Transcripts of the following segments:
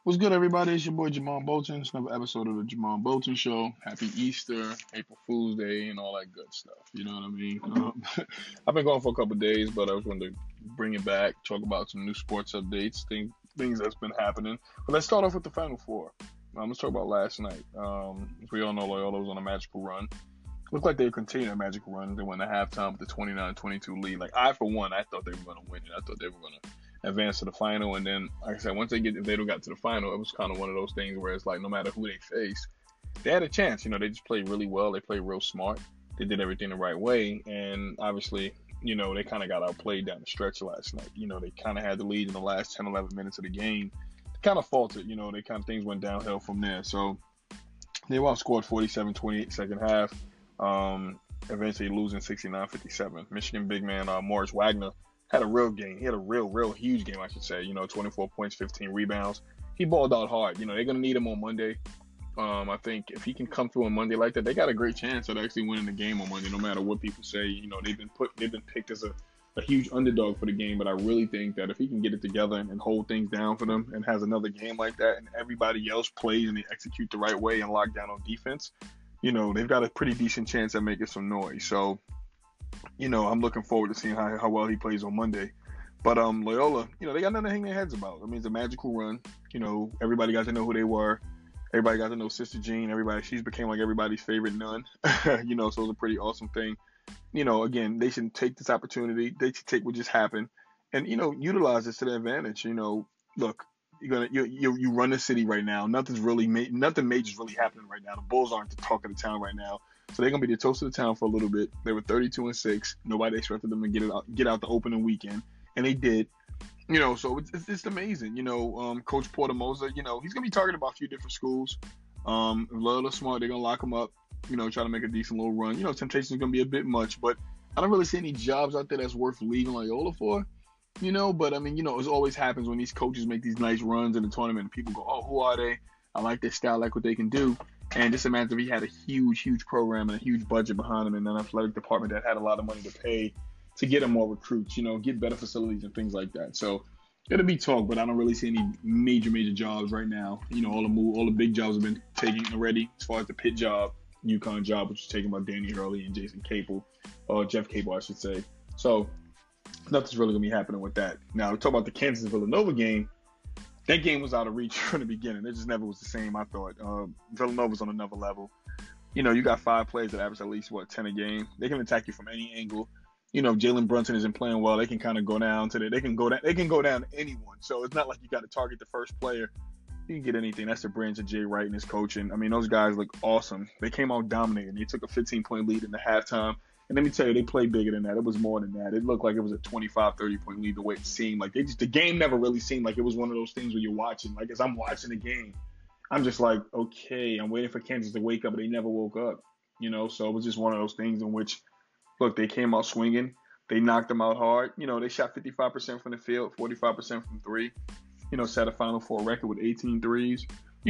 What's good, everybody? It's your boy Jamal Bolton. It's another episode of the Jamal Bolton Show. Happy Easter, April Fool's Day, and all that good stuff. You know what I mean? I've been gone for a couple of days, but I was going to bring it back, talk about some new sports updates, things that's been happening. But let's start off with the Final Four. Let's talk about last night. As we all know, Loyola was on a magical run. Looked like they would continue a magical run. They went to halftime with the 29-22 lead. Like, for one, I thought they were going to win it. I thought they were going to advance to the final. And then, like I said, once if they got to the final, it was kind of one of those things where it's like, no matter who they face, they had a chance. They just played really well. They played real smart. They did everything the right way. And obviously, they kind of got outplayed down the stretch last night. They kind of had the lead in the last 10, 11 minutes of the game. They kind of faltered. They kind of things went downhill from there. So they outscored 47-28 second half. Eventually losing 69-57. Michigan big man Morris Wagner had a real game. He had a real huge game, I should say. 24 points, 15 rebounds. He balled out hard. They're going to need him on Monday. I think if he can come through on Monday like that, they got a great chance at actually winning the game on Monday, no matter what people say. They've been picked as a huge underdog for the game, but I really think that if he can get it together and hold things down for them and has another game like that and everybody else plays and they execute the right way and lock down on defense, they've got a pretty decent chance at making some noise. So, I'm looking forward to seeing how well he plays on Monday. But Loyola, they got nothing to hang their heads about. I mean, it's a magical run. Everybody got to know who they were. Everybody got to know Sister Jean. She's became like everybody's favorite nun. So it was a pretty awesome thing. Again, they should take this opportunity. They should take what just happened and, utilize this to their advantage. Look, you run the city right now. Nothing major's really happening right now. The Bulls aren't the talk of the town right now, so they're gonna be the toast of the town for a little bit. They were 32-6. Nobody expected them to get out the opening weekend, and they did. So it's amazing. Coach Porter Moser, he's gonna be targeted by a few different schools. If Loyola smart, they're gonna lock him up. Try to make a decent little run. Temptation's gonna be a bit much, but I don't really see any jobs out there that's worth leaving Loyola for. But I mean, it always happens when these coaches make these nice runs in the tournament and people go, oh, who are they? I like their style, I like what they can do. And just imagine if he had a huge program and a huge budget behind him and an athletic department that had a lot of money to pay to get him more recruits, get better facilities and things like that. So it'll be talk, but I don't really see any major jobs right now. All the big jobs have been taken already, as far as the Pitt job, UConn job, which was taken by Danny Hurley and Jason Capel, or Jeff Capel, I should say. So nothing's really going to be happening with that. Now, we talk about the Kansas-Villanova game. That game was out of reach from the beginning. It just never was the same, I thought. Villanova's on another level. You got 5 players that average at least, 10 a game. They can attack you from any angle. Jalen Brunson isn't playing well. They can kind of go down to they can go down to anyone. So it's not like you got to target the first player. You can get anything. That's the branch of Jay Wright and his coaching. I mean, those guys look awesome. They came out dominating. They took a 15-point lead in the halftime. And let me tell you, they played bigger than that. It was more than that. It looked like it was a 25, 30-point lead the way it seemed. Like the game never really seemed like it was one of those things where you're watching. Like as I'm watching the game, I'm just like, okay, I'm waiting for Kansas to wake up, but they never woke up. So it was just one of those things in which, look, they came out swinging. They knocked them out hard. They shot 55% from the field, 45% from 3. Set a Final Four record with 18 threes.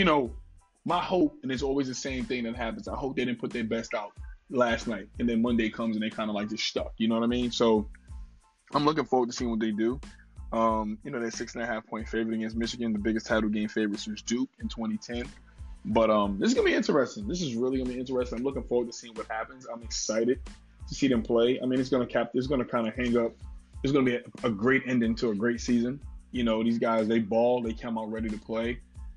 My hope, and it's always the same thing that happens, I hope they didn't put their best out last night, and then Monday comes and they kind of like just stuck. You know what I mean? So I'm looking forward to seeing what they do. They're 6.5-point favorite against Michigan, the biggest title game favorite since Duke in 2010. But this is gonna be interesting. This is really gonna be interesting. I'm looking forward to seeing what happens. I'm excited to see them play. I mean, it's gonna kind of hang up. It's gonna be a great ending to a great season. These guys, they ball, they come out ready to play.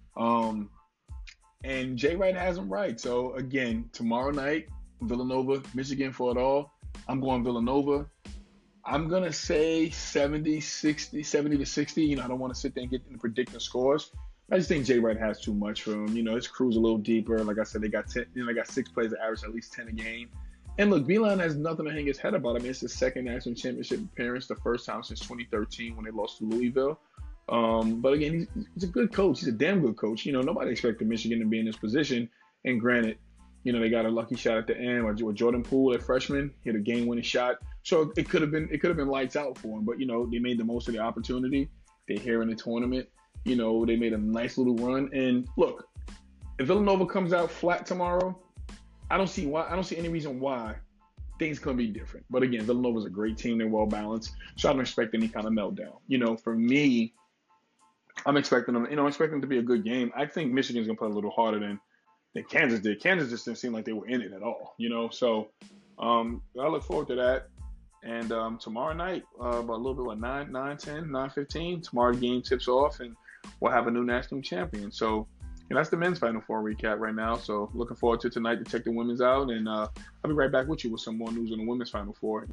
And Jay Wright has them right. So again, tomorrow night, Villanova, Michigan for it all. I'm going Villanova. I'm going to say 70 to 60. I don't want to sit there and get into predicting scores. I just think Jay Wright has too much for him. His crew's a little deeper. Like I said, they got 10, they got 6 players that average at least 10 a game. And look, Beilein has nothing to hang his head about. I mean, it's his second national championship appearance, the first time since 2013 when they lost to Louisville. But again, he's a good coach. He's a damn good coach. Nobody expected Michigan to be in this position. And granted, they got a lucky shot at the end. Or Jordan Poole, a freshman, hit a game-winning shot. So it could have been lights out for him. But they made the most of the opportunity. They're here in the tournament. They made a nice little run. And look, if Villanova comes out flat tomorrow, I don't see any reason why things can be different. But again, Villanova's a great team. They're well balanced. So I don't expect any kind of meltdown. For me, I'm expecting them. I'm expecting it to be a good game. I think Michigan's gonna play a little harder than Kansas did. Kansas just didn't seem like they were in it at all. So I look forward to that. And tomorrow night, about a little bit, what, 9:10, 9:15, tomorrow game tips off, and we'll have a new national champion. So that's the men's Final Four recap right now. So looking forward to tonight to check the women's out, and I'll be right back with you with some more news on the women's Final Four.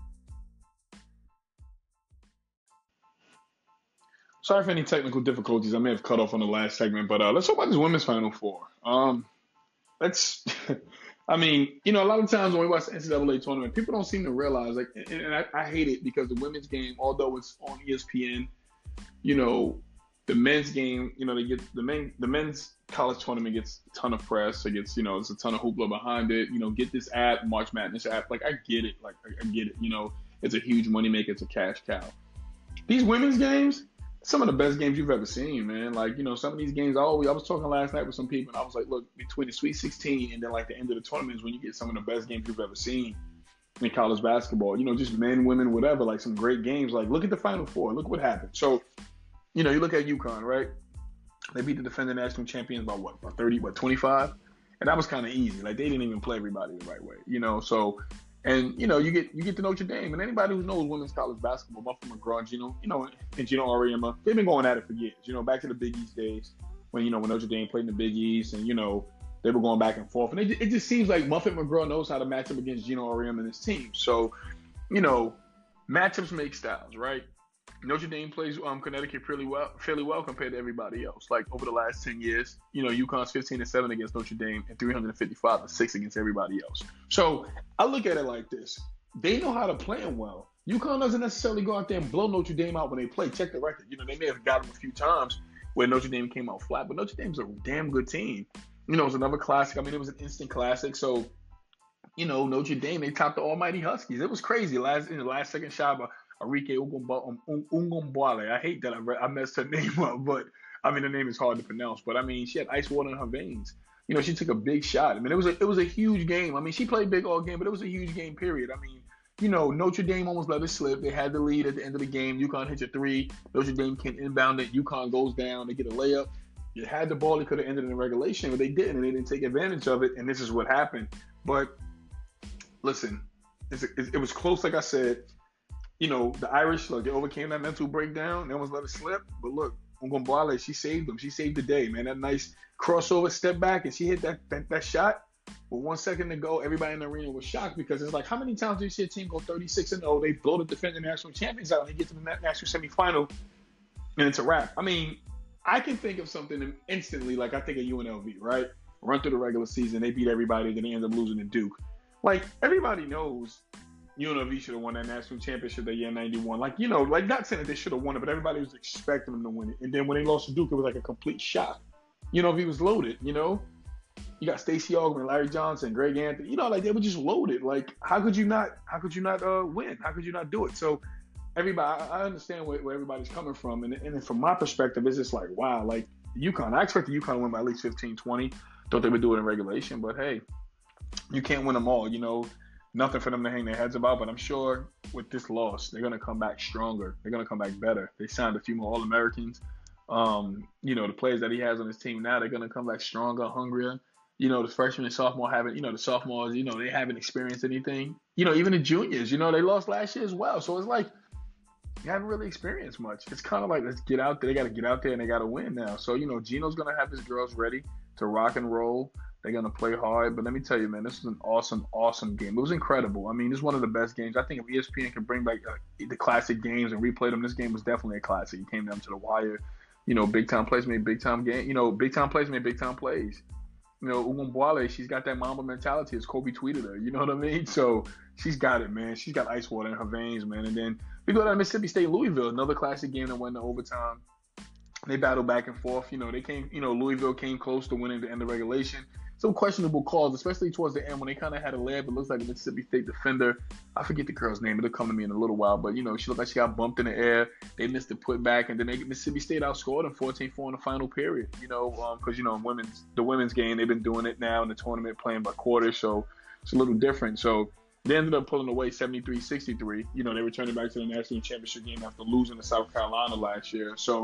Sorry for any technical difficulties. I may have cut off on the last segment, but let's talk about this women's Final Four. Let's. I mean, a lot of times when we watch the NCAA tournament, people don't seem to realize, like, and I hate it because the women's game, although it's on ESPN, the men's game, they get the men's college tournament gets a ton of press. It gets, it's a ton of hoopla behind it. Get this app, March Madness app. Like, I get it. Like, I get it. It's a huge moneymaker. It's a cash cow. These women's games, some of the best games you've ever seen, man. Like, some of these games, I was talking last night with some people, and I was like, look, between the Sweet 16 and then, like, the end of the tournament is when you get some of the best games you've ever seen in college basketball. Just men, women, whatever, like, some great games. Like, look at the Final Four. Look what happened. So, you look at UConn, right? They beat the defending national champions by what? By 30, 25? And that was kind of easy. Like, they didn't even play everybody the right way, so... And you get to Notre Dame, and anybody who knows women's college basketball, Muffet McGraw, and Gino Auriemma, they've been going at it for years. Back to the Big East days when Notre Dame played in the Big East, and they were going back and forth. And it just seems like Muffet McGraw knows how to match up against Gino Auriemma and his team. So, matchups make styles, right? Notre Dame plays Connecticut fairly well compared to everybody else. Like, over the last 10 years, UConn's 15-7 against Notre Dame and 355-6 against everybody else. So I look at it like this. They know how to play them well. UConn doesn't necessarily go out there and blow Notre Dame out when they play. Check the record. They may have got them a few times where Notre Dame came out flat, but Notre Dame's a damn good team. It's another classic. I mean, it was an instant classic. So, Notre Dame, they topped the almighty Huskies. It was crazy. In the last second shot by Arike Ungomboale. I hate that I messed her name up, but I mean, the name is hard to pronounce. But I mean, she had ice water in her veins. She took a big shot. I mean, it was a huge game. I mean, she played big all game, but it was a huge game, period. I mean, Notre Dame almost let it slip. They had the lead at the end of the game. UConn hits a three. Notre Dame can't inbound it. UConn goes down. They get a layup. You had the ball. They could have ended in regulation, but they didn't, and they didn't take advantage of it, and this is what happened. But listen, it was close, like I said. The Irish, like, they overcame that mental breakdown. They almost let it slip. But look, Ungomboale, she saved them. She saved the day, man. That nice crossover, step back, and she hit that shot. With 1 second to go, everybody in the arena was shocked because it's like, how many times do you see a team go 36-0? They blow the defending national champions out and they get to the national semifinal, and it's a wrap. I mean, I can think of something instantly, like I think of UNLV, right? Run through the regular season, they beat everybody, then they end up losing to Duke. Like, everybody knows UNLV should have won that national championship that year in 91. Like, not saying that they should have won it, but everybody was expecting them to win it. And then when they lost to Duke, it was like a complete shock. UNLV was loaded, You got Stacey Augmon, Larry Johnson, Greg Anthony. Like, they were just loaded. Like, how could you not win? How could you not do it? So everybody, I understand where everybody's coming from. And from my perspective, it's just like, wow, like UConn. I expected UConn to win by at least 15, 20. Thought they would do it in regulation, but hey, you can't win them all, Nothing for them to hang their heads about, but I'm sure with this loss, they're going to come back stronger. They're going to come back better. They signed a few more All-Americans. The players that he has on his team now, they're going to come back stronger, hungrier. The freshmen and sophomore haven't, the sophomores, they haven't experienced anything. Even the juniors, they lost last year as well. So it's like, you haven't really experienced much. It's kind of like, let's get out there. They got to get out there and they got to win now. So, Gino's going to have his girls ready to rock and roll. They're going to play hard. But let me tell you, man, this was an awesome, awesome game. It was incredible. I mean, this is one of the best games. I think if ESPN can bring back the classic games and replay them, this game was definitely a classic. It came down to the wire. Big-time plays made big-time game. Big-time plays made big-time plays. Ungomboale, she's got that Mamba mentality, as Kobe tweeted her. You know what I mean? So she's got it, man. She's got ice water in her veins, man. And then we go to Mississippi State, Louisville, another classic game that went to overtime. They battled back and forth. They came. Louisville came close to winning the end of regulation. Some questionable calls, especially towards the end when they kind of had a layup. It looks like a Mississippi State defender. I forget the girl's name. It'll come to me in a little while. But, she looked like she got bumped in the air. They missed the putback. And then Mississippi State outscored them 14-4 in the final period. Because, in the women's game, they've been doing it now in the tournament, playing by quarters. So it's a little different. So they ended up pulling away 73-63. They returned back to the national championship game after losing to South Carolina last year. So,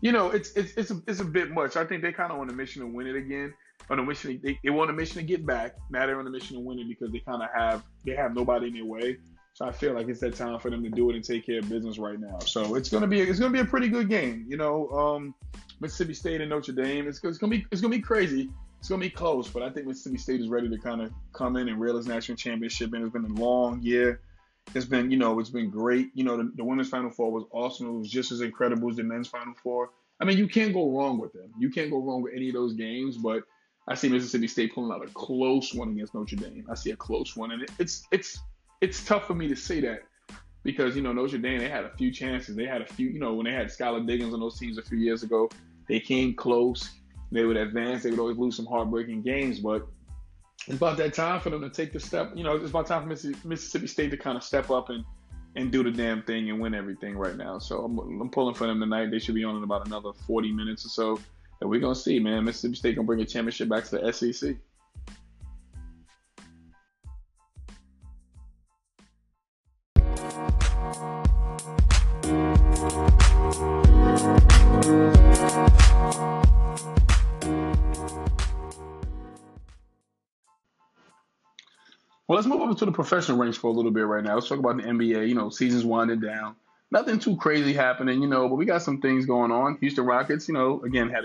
It's a bit much. I think they kind of on a mission to win it again. On a mission, they want a mission to get back. Now they're on a mission to win it because they have nobody in their way. So I feel like it's that time for them to do it and take care of business right now. So it's gonna be a pretty good game. Mississippi State and Notre Dame. It's gonna be crazy. It's gonna be close, but I think Mississippi State is ready to kind of come in and reel its national championship. And it's been a long year. It's been great. The women's Final Four was awesome. It was just as incredible as the men's Final Four. I mean, you can't go wrong with them. You can't go wrong with any of those games. But I see Mississippi State pulling out a close one against Notre Dame. I see a close one, and it's tough for me to say that because Notre Dame, they had a few chances. They had a few. When they had Skylar Diggins on those teams a few years ago, they came close. They would advance. They would always lose some heartbreaking games, but it's about that time for them to take the step. It's about time for Mississippi State to kind of step up and do the damn thing and win everything right now. So I'm pulling for them tonight. They should be on in about another 40 minutes or so. And we're going to see, man. Mississippi State going to bring a championship back to the SEC. Well, let's move over to the professional ranks for a little bit right now. Let's talk about the NBA. Season's winding down. Nothing too crazy happening, but we got some things going on. Houston Rockets, again, had a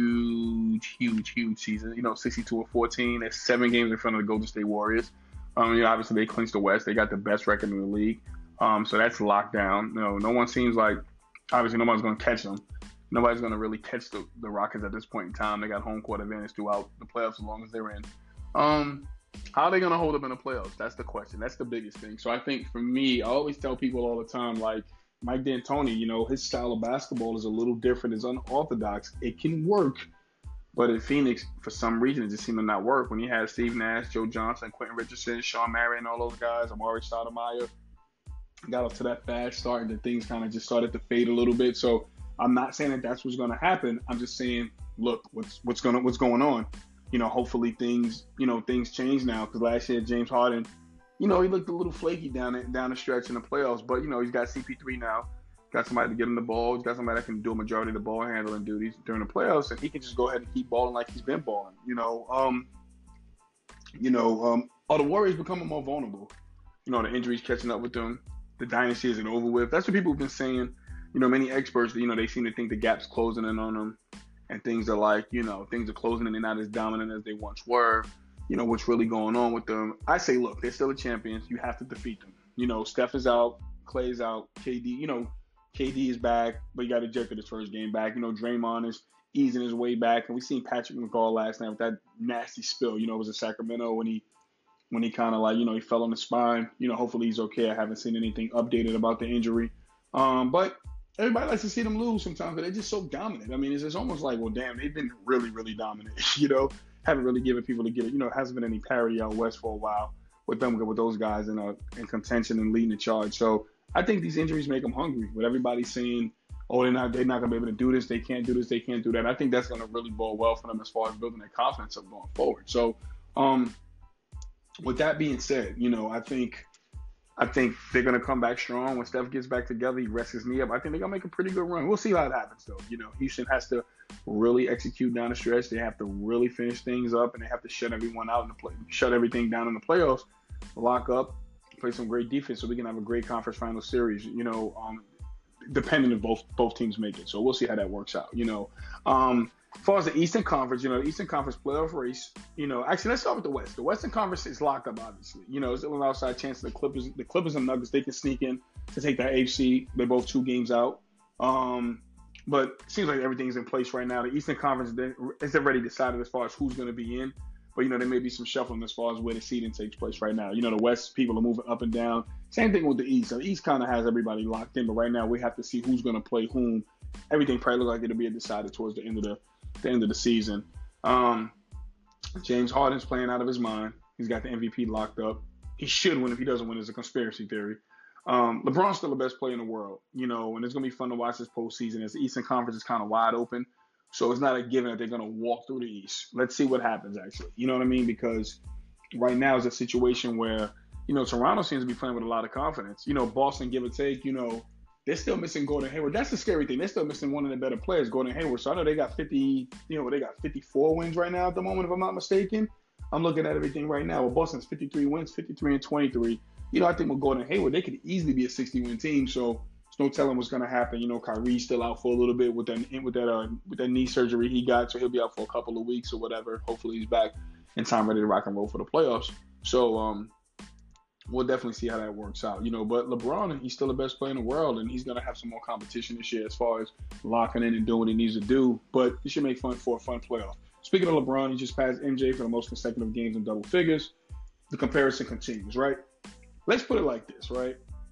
huge season. 62-14. They're 7 games in front of the Golden State Warriors. Obviously they clinched the West. They got the best record in the league. So that's locked down. No one seems like, obviously nobody's going to catch them. Nobody's going to really catch the Rockets at this point in time. They got home court advantage throughout the playoffs as long as they're in. How are they going to hold up in the playoffs? That's the question. That's the biggest thing. So I think for me, I always tell people all the time, like Mike D'Antoni, his style of basketball is a little different. It's unorthodox. It can work. But in Phoenix, for some reason, it just seemed to not work. When you had Steve Nash, Joe Johnson, Quentin Richardson, Sean Marion, all those guys, Amari Stoudemire, got off to that fast start, and then things kind of just started to fade a little bit. So I'm not saying that that's what's going to happen. I'm just saying, look, what's going on. Hopefully things change now because last year James Harden, he looked a little flaky down the stretch in the playoffs, but he's got CP3 now, got somebody to get him the ball, he's got somebody that can do a majority of the ball handling duties during the playoffs, and he can just go ahead and keep balling like he's been balling. Are the Warriors becoming more vulnerable? The injuries catching up with them, the dynasty isn't over with. That's what people have been saying. Many experts, they seem to think the gap's closing in on them. And things are like, things are closing and they're not as dominant as they once were. What's really going on with them. I say, look, they're still the champions. You have to defeat them. Steph is out. Clay's out. KD, KD is back, but he got ejected his first game back. Draymond is easing his way back. And we seen Patrick McCall last night with that nasty spill. It was in Sacramento when he kind of he fell on the spine. Hopefully he's okay. I haven't seen anything updated about the injury. But everybody likes to see them lose sometimes, but they're just so dominant. I mean, it's almost like, well, damn, they've been really, really dominant. Haven't really given people to get it. Hasn't been any parity out west for a while with those guys in contention and leading the charge. So I think these injuries make them hungry. With everybody saying, oh, they're not gonna be able to do this, they can't do this, they can't do that. I think that's gonna really bode well for them as far as building their confidence up going forward. So, with that being said, I think they're going to come back strong. When Steph gets back together, he rests his knee up. I think they're going to make a pretty good run. We'll see how it happens, though. Houston has to really execute down the stretch. They have to really finish things up, and they have to shut everyone out shut everything down in the playoffs, lock up, play some great defense so we can have a great conference final series, depending if both teams make it. So we'll see how that works out, As far as the Eastern Conference, the Eastern Conference playoff race, actually, let's start with the West. The Western Conference is locked up, obviously. There's still an outside chance the Clippers and Nuggets, they can sneak in to take that AFC. They're both 2 games out. But it seems like everything's in place right now. The Eastern Conference is already decided as far as who's going to be in. But, there may be some shuffling as far as where the seeding takes place right now. The West, people are moving up and down. Same thing with the East. So the East kind of has everybody locked in. But right now, we have to see who's going to play whom. Everything probably looks like it'll be decided towards the end of the season. James Harden's playing out of his mind. He's got the MVP locked up. He should win. If he doesn't win, it's a conspiracy theory. LeBron's still the best player in the world, and it's going to be fun to watch this postseason as the Eastern Conference is kind of wide open. So it's not a given that they're going to walk through the East. Let's see what happens, actually. You know what I mean? Because right now is a situation where, Toronto seems to be playing with a lot of confidence. Boston, give or take, they're still missing Gordon Hayward. That's the scary thing. They're still missing one of the better players, Gordon Hayward. So I know they got 50, they got 54 wins right now at the moment, if I'm not mistaken. I'm looking at everything right now. Well, Boston's 53 wins, 53 and 23. I think with Gordon Hayward, they could easily be a 60-win team. So there's no telling what's going to happen. Kyrie's still out for a little bit with that knee surgery he got, so he'll be out for a couple of weeks or whatever. Hopefully he's back in time, ready to rock and roll for the playoffs. So we'll definitely see how that works out. But LeBron, he's still the best player in the world, and he's going to have some more competition this year as far as locking in and doing what he needs to do. But it should make for a fun playoff. Speaking of LeBron, he just passed MJ for the most consecutive games in double figures. The comparison continues, right? Let's put it like this, right?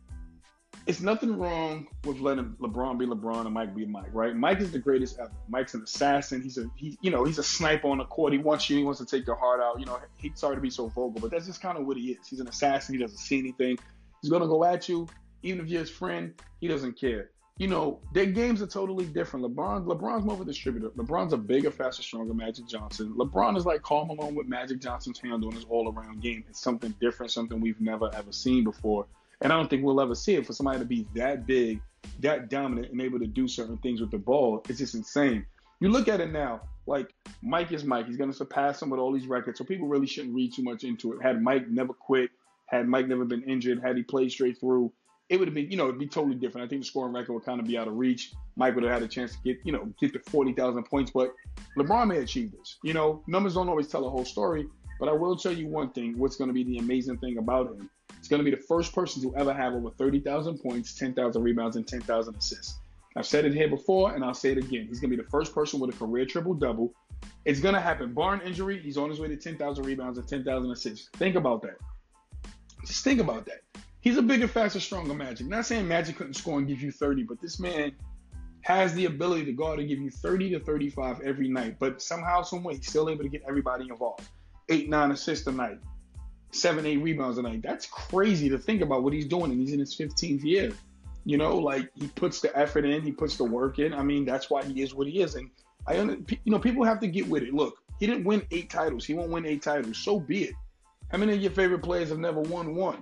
It's nothing wrong with letting LeBron be LeBron and Mike be Mike, right? Mike is the greatest ever. Mike's an assassin. He's a sniper on the court. He wants to take your heart out. He's sorry to be so vocal, but that's just kind of what he is. He's an assassin. He doesn't see anything. He's gonna go at you, even if you're his friend. He doesn't care. Their games are totally different. LeBron's more of a distributor. LeBron's a bigger, faster, stronger Magic Johnson. LeBron is like Karl Malone with Magic Johnson's handle in his all-around game. It's something different, something we've never, ever seen before. And I don't think we'll ever see it. For somebody to be that big, that dominant, and able to do certain things with the ball, it's just insane. You look at it now, like Mike is Mike. He's going to surpass him with all these records. So people really shouldn't read too much into it. Had Mike never quit, had Mike never been injured, had he played straight through, it would have been, it'd be totally different. I think the scoring record would kind of be out of reach. Mike would have had a chance to get to 40,000 points. But LeBron may achieve this. Numbers don't always tell the whole story. But I will tell you one thing, what's going to be the amazing thing about him. He's going to be the first person to ever have over 30,000 points, 10,000 rebounds, and 10,000 assists. I've said it here before, and I'll say it again. He's going to be the first person with a career triple-double. It's going to happen. Barring injury, he's on his way to 10,000 rebounds and 10,000 assists. Think about that. Just think about that. He's a bigger, faster, stronger Magic. Not saying Magic couldn't score and give you 30, but this man has the ability to go out and give you 30 to 35 every night. But somehow, some way, he's still able to get everybody involved. 8, 9 assists a night. 7, 8 rebounds a night. That's crazy to think about what he's doing, and he's in his 15th year. He puts the effort in, he puts the work in. I mean, that's why he is what he is. And people have to get with it. Look, he didn't win 8 titles. He won't win 8 titles. So be it. How many of your favorite players have never won one?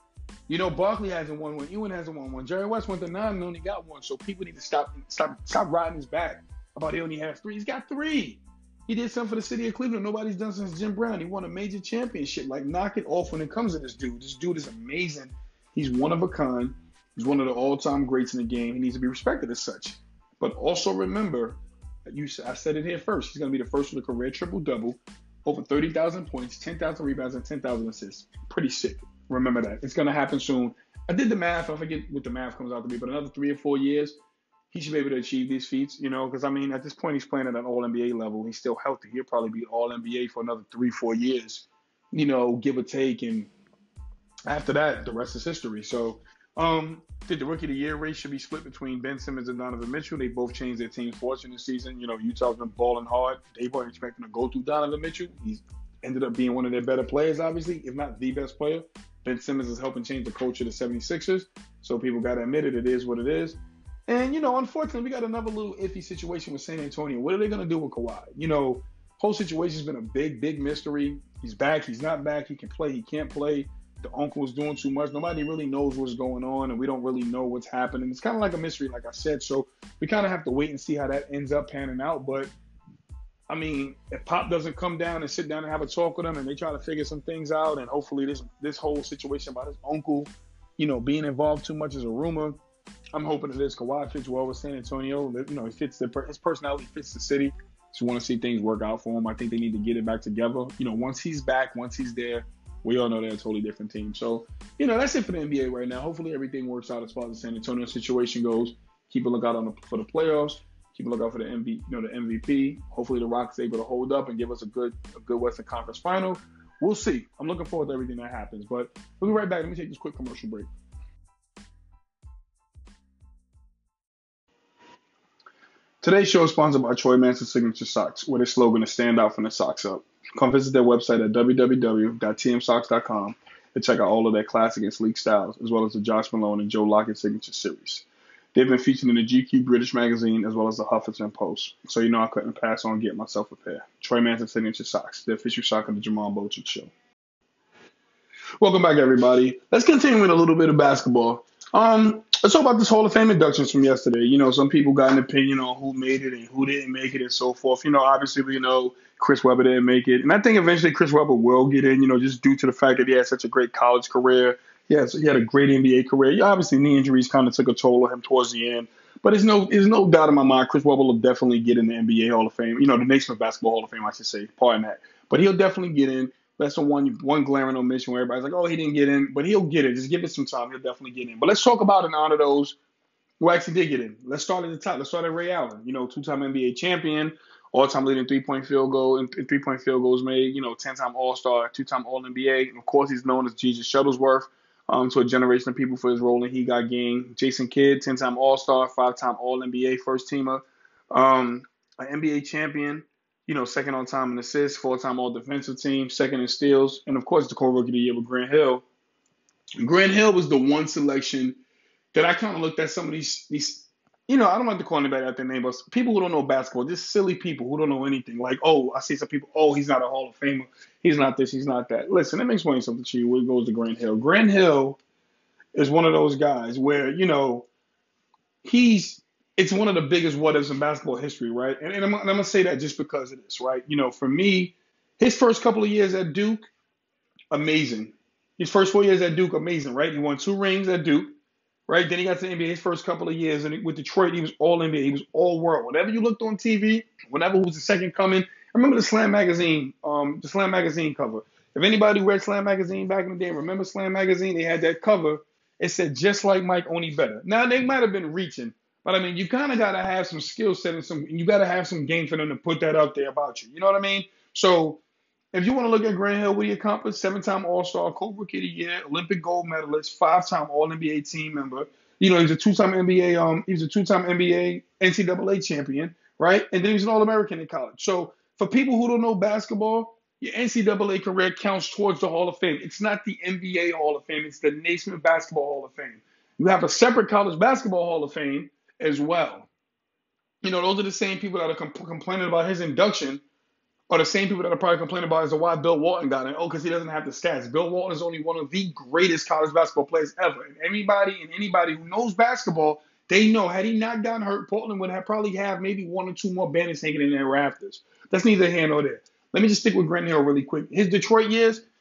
Barkley hasn't won one. Ewing hasn't won one. Jerry West went to 9 and only got one. So people need to stop riding his back about he only has 3. He's got 3. He did something for the city of Cleveland nobody's done since Jim Brown. He won a major championship. Like, knock it off when it comes to this dude. This dude is amazing. He's one of a kind. He's one of the all-time greats in the game. He needs to be respected as such. But also remember, I said it here first, he's going to be the first with a career triple-double, over 30,000 points, 10,000 rebounds, and 10,000 assists. Pretty sick. Remember that. It's going to happen soon. I did the math. I forget what the math comes out to be, but another 3 or 4 years, he should be able to achieve these feats, because, at this point, he's playing at an all-NBA level. He's still healthy. He'll probably be all-NBA for another 3, 4 years, give or take. And after that, the rest is history. So, the Rookie of the Year race should be split between Ben Simmons and Donovan Mitchell. They both changed their team's fortune this season. Utah's been balling hard. They weren't expecting to go through Donovan Mitchell. He's ended up being one of their better players, obviously, if not the best player. Ben Simmons is helping change the culture of the 76ers. So people got to admit it. It is what it is. And, unfortunately, we got another little iffy situation with San Antonio. What are they going to do with Kawhi? Whole situation's been a big, big mystery. He's back. He's not back. He can play. He can't play. The uncle is doing too much. Nobody really knows what's going on, and we don't really know what's happening. It's kind of like a mystery, like I said. So we kind of have to wait and see how that ends up panning out. But, if Pop doesn't come down and sit down and have a talk with him, and they try to figure some things out, and hopefully this whole situation about his uncle, being involved too much is a rumor. I'm hoping that this Kawhi fits well with San Antonio. He fits his personality fits the city. Just want to see things work out for him. I think they need to get it back together. Once he's back, once he's there, we all know they're a totally different team. So, that's it for the NBA right now. Hopefully everything works out as far as the San Antonio situation goes. Keep a lookout for the playoffs. Keep a lookout for the MVP. Hopefully the Rockets are able to hold up and give us a good Western Conference final. We'll see. I'm looking forward to everything that happens. But we'll be right back. Let me take this quick commercial break. Today's show is sponsored by Troy Manson Signature Socks, where their slogan is "Stand Out from the Socks Up." Come visit their website at www.tmsocks.com and check out all of their classic and sleek styles, as well as the Josh Malone and Joe Lockett Signature Series. They've been featured in the GQ British Magazine as well as the Huffington Post, so I couldn't pass on getting myself a pair. Troy Manson Signature Socks, the official sock of the Jamal Bolton Show. Welcome back, everybody. Let's continue with a little bit of basketball. Let's talk about this Hall of Fame inductions from yesterday. Some people got an opinion on who made it and who didn't make it and so forth. Obviously we know Chris Webber didn't make it, and I think eventually Chris Webber will get in. Just due to the fact that he had such a great college career. He had a great NBA career. Yeah, obviously knee injuries kind of took a toll on him towards the end, but there's no doubt in my mind Chris Webber will definitely get in the NBA Hall of Fame. The Naismith Basketball Hall of Fame, I should say. Pardon that, but he'll definitely get in. That's the one glaring omission where everybody's like, oh, he didn't get in, but he'll get it. Just give it some time. He'll definitely get in. But let's talk about and honor those who actually did get in. Let's start at the top. Let's start at Ray Allen. Two-time NBA champion, all-time leading three-point field goal and three-point field goals made. 10-time All-Star, two-time All-NBA. And of course, he's known as Jesus Shuttlesworth to a generation of people for his role in He Got Game. Jason Kidd, 10-time All-Star, five-time All-NBA first-teamer, an NBA champion. Second on time in assists, four-time All-Defensive Team, second in steals, and of course the co-rookie of the year with Grant Hill. Grant Hill was the one selection that I kind of looked at some of these. I don't like to call anybody out their name, but people who don't know basketball, just silly people who don't know anything. Like, oh, I see some people, oh, he's not a Hall of Famer. He's not this, he's not that. Listen, let me explain something to you when it goes to Grant Hill. Grant Hill is one of those guys where, he's it's one of the biggest what ifs in basketball history, right? And I'm going to say that just because of this, right? For me, his first couple of years at Duke, amazing. His first 4 years at Duke, amazing, right? He won 2 rings at Duke. Right, then he got to the NBA his first couple of years, and with Detroit, he was all NBA. He was all world. Whenever you looked on TV, whenever it was the second coming, I remember the Slam magazine cover. If anybody read Slam magazine back in the day, remember Slam magazine? They had that cover. It said just like Mike, only better. Now they might have been reaching, but I mean, you kind of got to have some skill set and you got to have some game for them to put that out there about you. You know what I mean? So if you want to look at Grant Hill, what he accomplished, seven-time All-Star, co-rookie of the year, Olympic gold medalist, five-time All-NBA team member. He's a two-time NBA, he was a two-time NBA NCAA champion, right? And then he was an All-American in college. So for people who don't know basketball, your NCAA career counts towards the Hall of Fame. It's not the NBA Hall of Fame. It's the Naismith Basketball Hall of Fame. You have a separate college basketball Hall of Fame as well. Those are the same people that are complaining about his induction are the same people that are probably complaining about as to why Bill Walton got in. Oh, because he doesn't have the stats. Bill Walton is only one of the greatest college basketball players ever. And anybody who knows basketball, they know had he not gotten hurt, Portland would have probably have maybe one or two more banners hanging in their rafters. That's neither here nor there. Let me just stick with Grant Hill really quick. His Detroit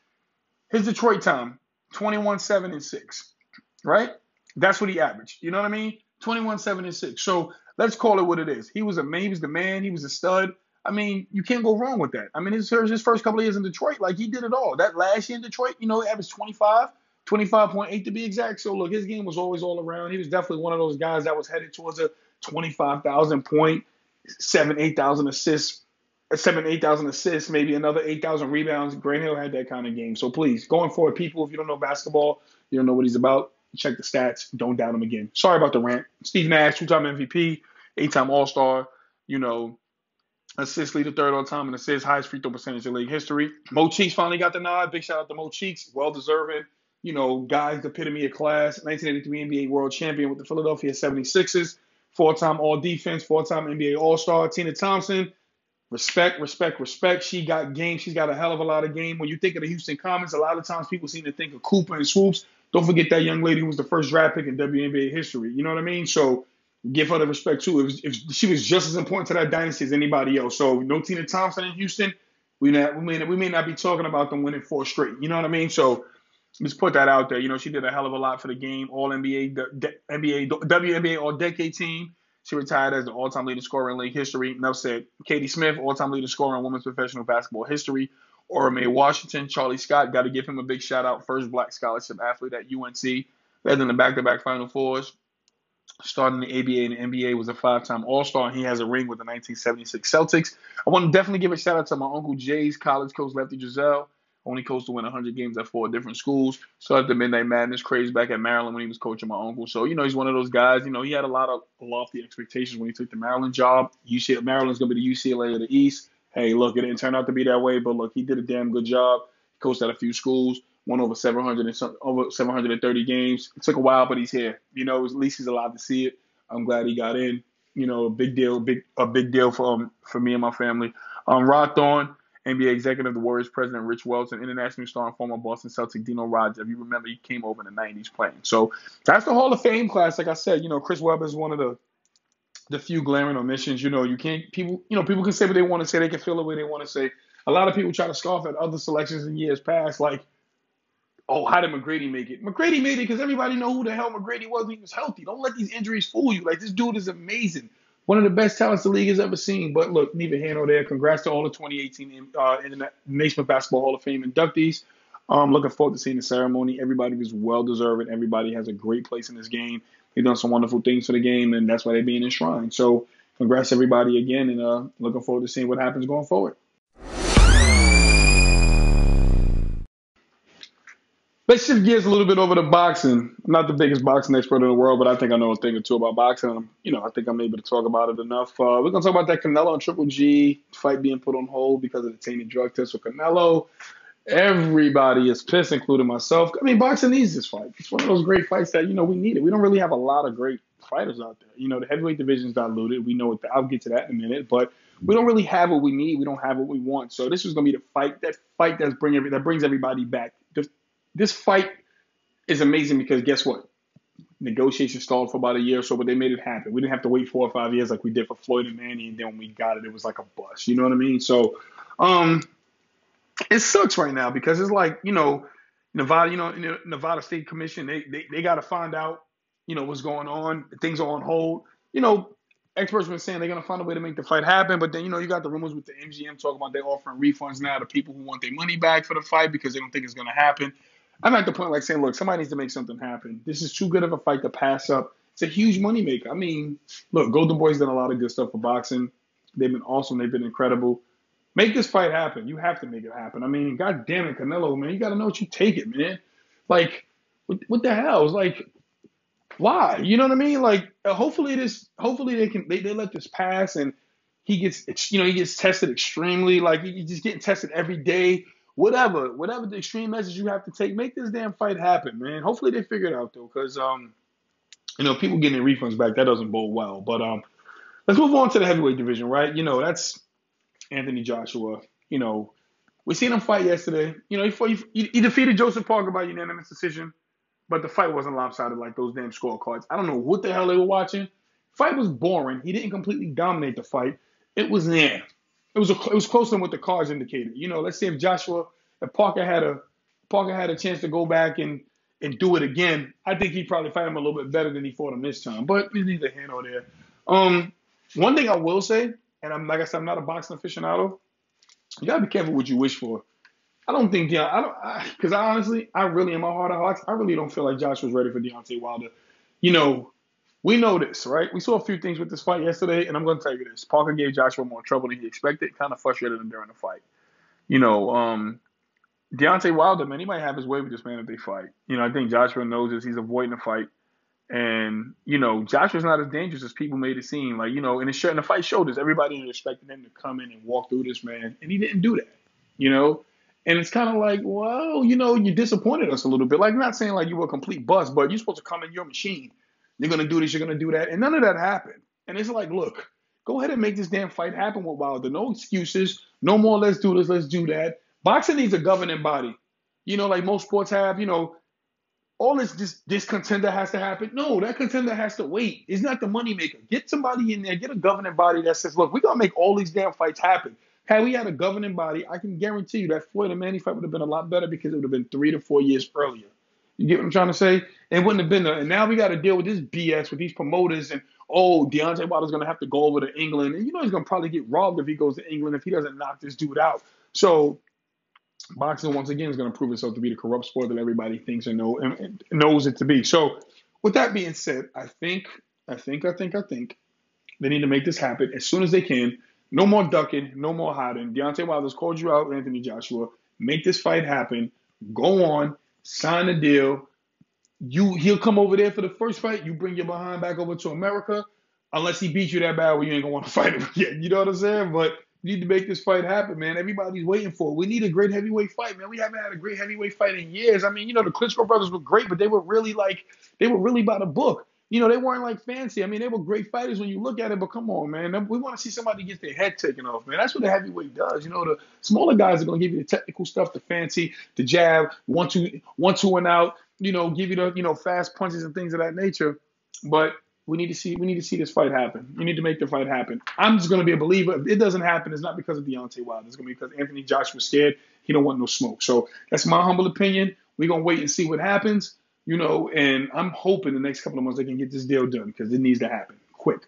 time, 21, 7, and 6. Right? That's what he averaged. You know what I mean? 21, 7, and 6. So let's call it what it is. He was the man. He was a stud. I mean, you can't go wrong with that. I mean, his first couple of years in Detroit, like he did it all. That last year in Detroit, he averaged 25.8 to be exact. So look, his game was always all around. He was definitely one of those guys that was headed towards a 25,000 point, 8,000 assists, 8,000 assists, maybe another 8,000 rebounds. Grant Hill had that kind of game. So please, going forward, people, if you don't know basketball, you don't know what he's about, check the stats. Don't doubt him again. Sorry about the rant. Steve Nash, two-time MVP, 8-time All-Star, assist leader, third all time in assists, highest free throw percentage in league history. Mo Cheeks finally got the nod. Big shout out to Mo Cheeks. Well deserving. Guys, the epitome of class. 1983 NBA world champion with the Philadelphia 76ers. Four-time all defense, four-time NBA All-Star. Tina Thompson. Respect. She got game. She's got a hell of a lot of game. When you think of the Houston Comets, a lot of times people seem to think of Cooper and Swoops. Don't forget that young lady who was the first draft pick in WNBA history. You know what I mean? So give her the respect too. If she was just as important to that dynasty as anybody else. So no Tina Thompson in Houston, we may not be talking about them winning 4 straight. You know what I mean? So let's put that out there. She did a hell of a lot for the game. All NBA, WNBA All Decade team. She retired as the all-time leading scorer in league history. Enough said. Katie Smith, all-time leading scorer in women's professional basketball history. Ora Mae Washington, Charlie Scott, got to give him a big shout out. First black scholarship athlete at UNC. Led in the back-to-back Final Fours. Starting the ABA and the NBA, was a 5-time All-Star, and he has a ring with the 1976 Celtics. I want to definitely give a shout-out to my Uncle Jay's college coach, Lefty Driesell. Only coached to win 100 games at 4 different schools. Started the Midnight Madness craze back at Maryland when he was coaching my uncle. So, he's one of those guys. He had a lot of lofty expectations when he took the Maryland job. Maryland's going to be the UCLA of the East. Hey, look, it didn't turn out to be that way, but look, he did a damn good job. He coached at a few schools. Won over 730 games. It took a while, but he's here. At least he's allowed to see it. I'm glad he got in. A big deal for me and my family. Rod Thorne, NBA executive, the Warriors president Rich Wells, and international star and former Boston Celtic Dino Radja. If you remember, he came over in the '90s playing. So that's the Hall of Fame class. Like I said, Chris Webber is one of the few glaring omissions. You can't people can say what they want to say. They can feel the way they want to say. A lot of people try to scoff at other selections in years past, like, oh, how did McGrady make it? McGrady made it because everybody know who the hell McGrady was when he was healthy. Don't let these injuries fool you. Like, this dude is amazing. One of the best talents the league has ever seen. But look, neither here nor there. Congrats to all the 2018 Naismith Basketball Hall of Fame inductees. Looking forward to seeing the ceremony. Everybody was well-deserved, and everybody has a great place in this game. They've done some wonderful things for the game, and that's why they're being enshrined. So congrats everybody again, and looking forward to seeing what happens going forward. Let's shift gears a little bit over to boxing. I'm not the biggest boxing expert in the world, but I think I know a thing or two about boxing. I think I'm able to talk about it enough. We're going to talk about that Canelo and Triple G fight being put on hold because of the tainted drug test with Canelo. Everybody is pissed, including myself. I mean, boxing needs this fight. It's one of those great fights that, we need it. We don't really have a lot of great fighters out there. The heavyweight division is diluted. We know I'll get to that in a minute, but we don't really have what we need. We don't have what we want. So this is going to be the fight that brings everybody back. This fight is amazing because guess what? Negotiations stalled for about a year or so, but they made it happen. We didn't have to wait 4 or 5 years like we did for Floyd and Manny, and then when we got it, it was like a bust. You know what I mean? So it sucks right now because it's like, Nevada, Nevada State Commission, they got to find out, what's going on. Things are on hold. Experts have been saying they're going to find a way to make the fight happen, but then, you got the rumors with the MGM talking about they're offering refunds now to people who want their money back for the fight because they don't think it's going to happen. I'm at the point like saying, look, somebody needs to make something happen. This is too good of a fight to pass up. It's a huge moneymaker. I mean, look, Golden Boy's done a lot of good stuff for boxing. They've been awesome. They've been incredible. Make this fight happen. You have to make it happen. I mean, God damn it, Canelo, man, you got to know what you take it, man. Like, what the hell? It's like, why? You know what I mean? Like, hopefully they let this pass and he gets tested extremely. Like, he's just getting tested every day. Whatever the extreme measures you have to take, make this damn fight happen, man. Hopefully they figure it out though, because people getting their refunds back, that doesn't bode well. But let's move on to the heavyweight division, right? That's Anthony Joshua. We seen him fight yesterday. He defeated Joseph Parker by unanimous decision, but the fight wasn't lopsided like those damn scorecards. I don't know what the hell they were watching. Fight was boring. He didn't completely dominate the fight. It was there. It was closer than what the cards indicated. Let's say if Parker had a chance to go back and do it again, I think he'd probably fight him a little bit better than he fought him this time. But it's neither here nor there. One thing I will say, and like I said, I'm not a boxing aficionado. You gotta be careful what you wish for. I don't think because I really in my heart of hearts, I really don't feel like Joshua's ready for Deontay Wilder. We know this, right? We saw a few things with this fight yesterday, and I'm going to tell you this. Parker gave Joshua more trouble than he expected, kind of frustrated him during the fight. Deontay Wilder, man, he might have his way with this man if they fight. I think Joshua knows this. He's avoiding the fight. And, Joshua's not as dangerous as people made it seem. Like, and the fight showed this. Everybody was expecting him to come in and walk through this, man, and he didn't do that, And it's kind of like, well, you disappointed us a little bit. Like, not saying like you were a complete bust, but you're supposed to come in your machine. You're going to do this, you're going to do that. And none of that happened. And it's like, look, go ahead and make this damn fight happen with Wilder. No excuses. No more, let's do this, let's do that. Boxing needs a governing body. Like most sports have, all this contender has to happen. No, that contender has to wait. It's not the moneymaker. Get somebody in there, get a governing body that says, look, we're going to make all these damn fights happen. Had we had a governing body, I can guarantee you that Floyd and Manny fight would have been a lot better because it would have been 3 to 4 years earlier. You get what I'm trying to say? It wouldn't have been there. And now we got to deal with this BS with these promoters and, Deontay Wilder's going to have to go over to England. And he's going to probably get robbed if he goes to England if he doesn't knock this dude out. So boxing, once again, is going to prove itself to be the corrupt sport that everybody thinks and knows it to be. So with that being said, I think they need to make this happen as soon as they can. No more ducking, no more hiding. Deontay Wilder's called you out, Anthony Joshua. Make this fight happen. Go on. Sign a deal. He'll come over there for the first fight. You bring your behind back over to America, unless he beats you that bad where you ain't gonna want to fight him again. You know what I'm saying? But you need to make this fight happen, man. Everybody's waiting for it. We need a great heavyweight fight, man. We haven't had a great heavyweight fight in years. I mean, the Klitschko brothers were great, but they were really by the book. They weren't like fancy. I mean, they were great fighters when you look at it, but come on, man. We want to see somebody get their head taken off, man. That's what the heavyweight does. The smaller guys are going to give you the technical stuff, the fancy, the jab, 1-2 and out, give you the, fast punches and things of that nature. But we need to see this fight happen. We need to make the fight happen. I'm just going to be a believer. If it doesn't happen, it's not because of Deontay Wilder. It's going to be because Anthony Joshua's scared. He don't want no smoke. So that's my humble opinion. We're going to wait and see what happens, and I'm hoping the next couple of months they can get this deal done because it needs to happen quick.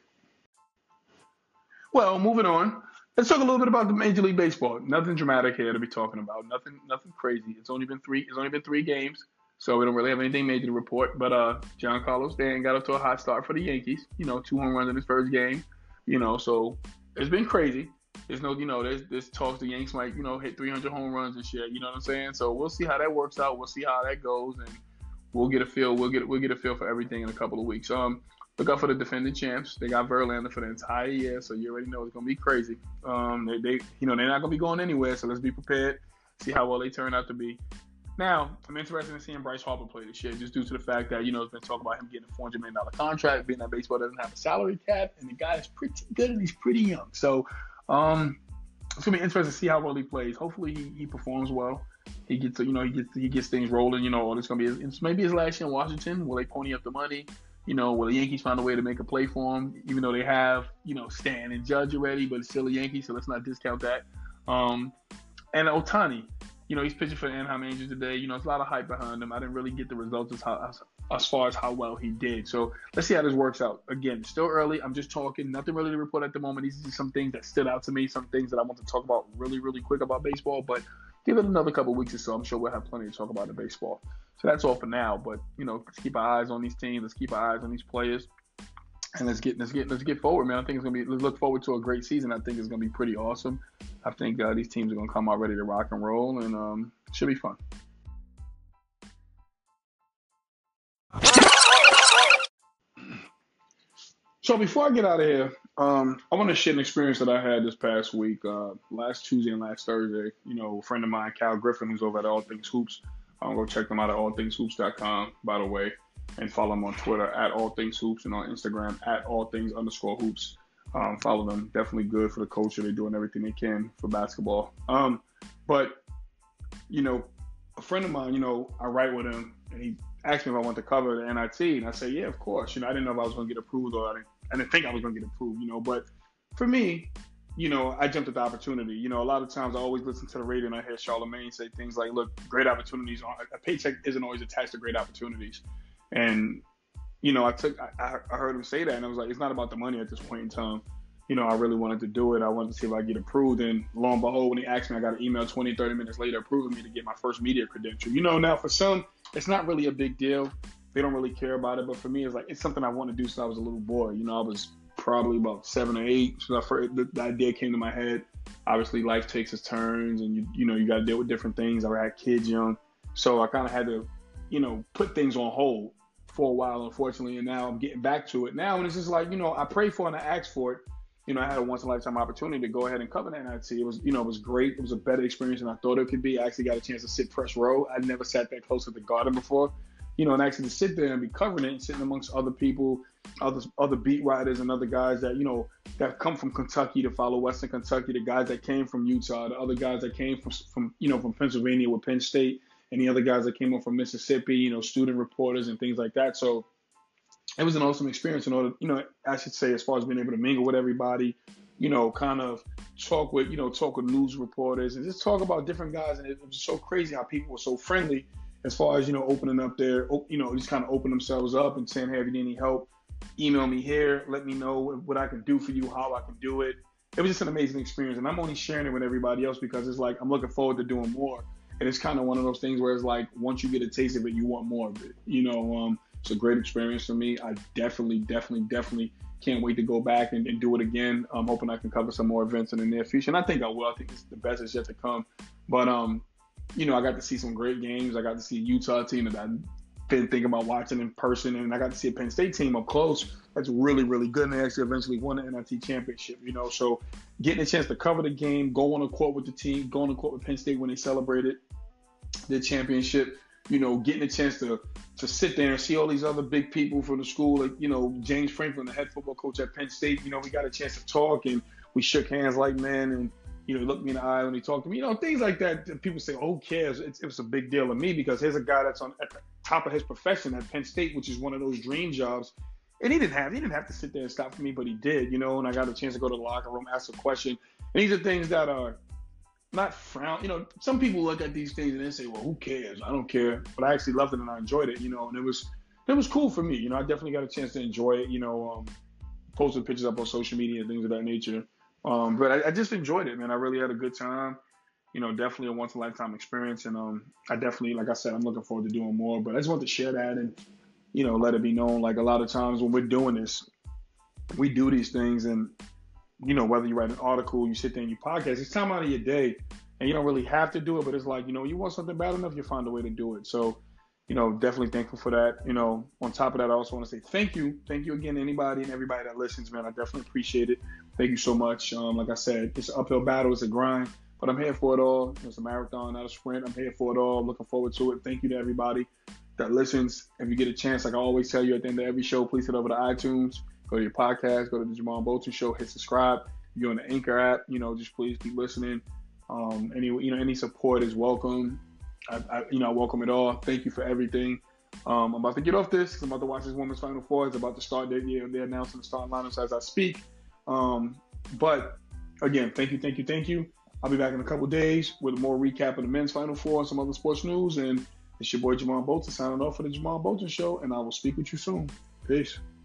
Well, moving on. Let's talk a little bit about the Major League Baseball. Nothing dramatic here to be talking about. Nothing crazy. It's only been three games. So we don't really have anything major to report. But Giancarlo Stanton got up to a hot start for the Yankees. 2 home runs in his first game. So it's been crazy. There's no, there's talks the Yanks might, hit 300 home runs and shit. You know what I'm saying? So we'll see how that works out. We'll see how that goes, and we'll get a feel. We'll get a feel for everything in a couple of weeks. Look out for the defending champs. They got Verlander for the entire year, so you already know it's gonna be crazy. They're not gonna be going anywhere. So let's be prepared. See how well they turn out to be. Now, I'm interested in seeing Bryce Harper play this year, just due to the fact that, it's been talk about him getting a $400 million contract, being that baseball doesn't have a salary cap, and the guy is pretty good and he's pretty young. So it's going to be interesting to see how well he plays. Hopefully he performs well. He gets things rolling, or it's going to be maybe his last year in Washington. Will they pony up the money? Will the Yankees find a way to make a play for him, even though they have, Stan and Judge already, but it's still a Yankee, so let's not discount that. And Ohtani. He's pitching for the Anaheim Angels today. There's a lot of hype behind him. I didn't really get the results as far as how well he did. So let's see how this works out. Again, still early. I'm just talking. Nothing really to report at the moment. These are just some things that stood out to me, some things that I want to talk about really, really quick about baseball. But give it another couple of weeks or so. I'm sure we'll have plenty to talk about in baseball. So that's all for now. But, let's keep our eyes on these teams. Let's keep our eyes on these players. And let's get forward, man. I think let's look forward to a great season. I think it's gonna be pretty awesome. I think these teams are gonna come out ready to rock and roll, and it should be fun. So before I get out of here, I want to share an experience that I had this past week, last Tuesday and last Thursday. A friend of mine, Cal Griffin, who's over at All Things Hoops. Go check them out at allthingshoops.com, by the way. And follow them on Twitter at All Things Hoops and on Instagram at AllThings_Hoops. Follow them. Definitely good for the culture. They're doing everything they can for basketball. But a friend of mine, I write with him, and he asked me if I want to cover the NIT, and I said, yeah, of course. I didn't know if I was going to get approved, or I didn't think I was going to get approved. But for me, I jumped at the opportunity. A lot of times I always listen to the radio and I hear Charlamagne say things like, look, great opportunities. A paycheck isn't always attached to great opportunities. And, I heard him say that, and I was like, it's not about the money at this point in time. I really wanted to do it. I wanted to see if I get approved. And lo and behold, when he asked me, I got an email 20, 30 minutes later approving me to get my first media credential. Now for some, it's not really a big deal. They don't really care about it. But for me, it's something I want to do since I was a little boy. I was probably about 7 or 8. So the idea came to my head. Obviously, life takes its turns, and you got to deal with different things. I had kids young. So I kind of had to, put things on hold for a while, unfortunately, and now I'm getting back to it now. And it's just like, I prayed for it and I asked for it. I had a once in a lifetime opportunity to go ahead and cover the NIT. It was, it was great. It was a better experience than I thought it could be. I actually got a chance to sit press row. I'd never sat that close to the Garden before, and actually to sit there and be covering it and sitting amongst other people, other beat writers and other guys that, that come from Kentucky to follow Western Kentucky, the guys that came from Utah, the other guys that came from Pennsylvania with Penn State, and the other guys that came up from Mississippi, student reporters and things like that. So it was an awesome experience in order, I should say, as far as being able to mingle with everybody, kind of talk with news reporters and just talk about different guys. And it was so crazy how people were so friendly as far as, opening up their, just kind of open themselves up and saying, hey, if you need any help, email me here, let me know what I can do for you, how I can do it. It was just an amazing experience. And I'm only sharing it with everybody else because it's like, I'm looking forward to doing more. And it's kind of one of those things where it's like, once you get a taste of it, you want more of it. It's a great experience for me. I definitely can't wait to go back and do it again. I'm hoping I can cover some more events in the near future. And I think I will. I think the best is yet to come. But, I got to see some great games. I got to see a Utah team that I've been thinking about watching in person. And I got to see a Penn State team up close. That's really, really good. And they actually eventually won the NIT championship, So getting a chance to cover the game, go on a court with the team, go on a court with Penn State when they celebrated their championship, getting a chance to sit there and see all these other big people from the school, like, James Franklin, the head football coach at Penn State. We got a chance to talk and we shook hands like men, and he looked me in the eye when he talked to me. Things like that. People say, "Oh, who cares?" It was a big deal to me because here's a guy that's at the top of his profession at Penn State, which is one of those dream jobs. And he didn't have to sit there and stop for me, but he did, and I got a chance to go to the locker room, ask a question. And these are things that are not frowned. Some people look at these things and they say, "Well, who cares? I don't care." But I actually loved it and I enjoyed it, and it was cool for me. I definitely got a chance to enjoy it, posted pictures up on social media and things of that nature. But I just enjoyed it, man. I really had a good time. Definitely a once in a lifetime experience. And I definitely, like I said, I'm looking forward to doing more. But I just want to share that and, let it be known. Like, a lot of times when we're doing this, we do these things, and whether you write an article, you sit there and you podcast, it's time out of your day, and you don't really have to do it, but it's like, you want something bad enough, you find a way to do it. So, definitely thankful for that. On top of that, I also want to say thank you again to anybody and everybody that listens, man. I definitely appreciate it. Thank you so much. Like I said, it's an uphill battle, it's a grind, but I'm here for it all. It's a marathon, not a sprint. I'm here for it all. Looking forward to it. Thank you to everybody that listens. If you get a chance, like I always tell you at the end of every show, please head over to iTunes. Go to your podcast, go to the Jamal Bolton Show, hit subscribe. If you're on the Anchor app, just please keep listening. Any support is welcome. I welcome it all. Thank you for everything. I'm about to get off this because I'm about to watch this women's Final Four. It's about to start. They're announcing the starting lineups as I speak. But again, thank you. I'll be back in a couple days with more recap of the men's Final Four and some other sports news. And it's your boy Jamal Bolton signing off for the Jamal Bolton Show, and I will speak with you soon. Peace.